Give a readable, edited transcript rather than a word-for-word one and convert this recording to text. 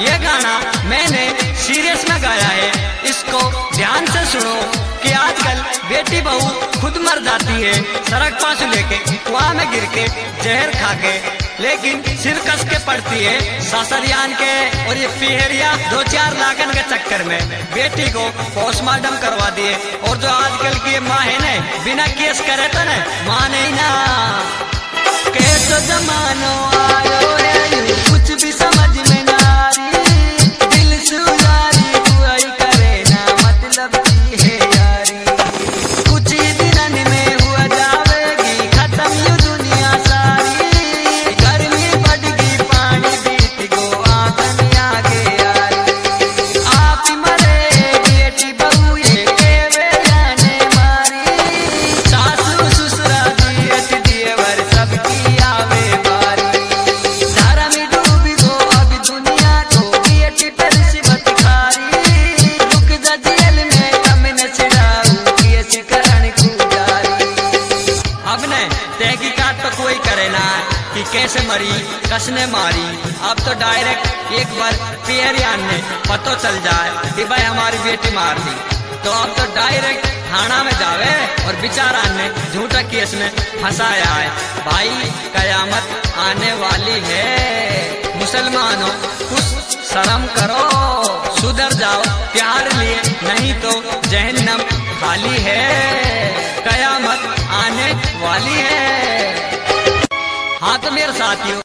ये गाना मैंने सीरियस में गाया है, इसको ध्यान से सुनो कि आजकल बेटी बहू खुद मर जाती है सड़क पास लेके, कुआं में गिर के, जहर खा के, लेकिन सिर कस के पड़ती है सासरियान के और ये पिहरिया 2-4 लाखन के चक्कर में बेटी को पोस्टमार्टम करवा दिए। और जो आजकल की माँ है ना, बिना केस करे तो ना माने ही ना। कैसो जमानो आयो है, कुछ भी समझ में ना आ रही, दिल सुजारी बुआई करे ना मतलब की है यारी। कुछ ही दिनन में हुआ जावेगी खत्म यू दुनिया सारी, गर्मी बढ़गी पानी बीत गो आंगन आगे यारी। आप मरे बेटी बहू ये केवे जाने मारी, सासू ससुरा दियत दियवर सबकी आवे बारी। धारा में डूबी गो अब दुनिया को बेटी पर सिबत खारी, रुक जा जेल में कम न छिड़ाऊ केस करण गुजारी। अब ने तहकीकात तो कोई करे ना कि कैसे मरी कसने मारी, अब तो डायरेक्ट एक बार पियरियान ने पतो चल जाए कि भाई हमारी बेटी मार दी, तो अब तो डायरेक्ट थाना में जावे और बेचारा ने झूठा केस में फंसाया है। भाई कयामत आने वाली है, मुसलमानों कुछ शर्म करो, सुधर जाओ प्यार लिए, नहीं तो जहन्नम खाली है, कयामत आने वाली है। हाँ तो मेरे साथियों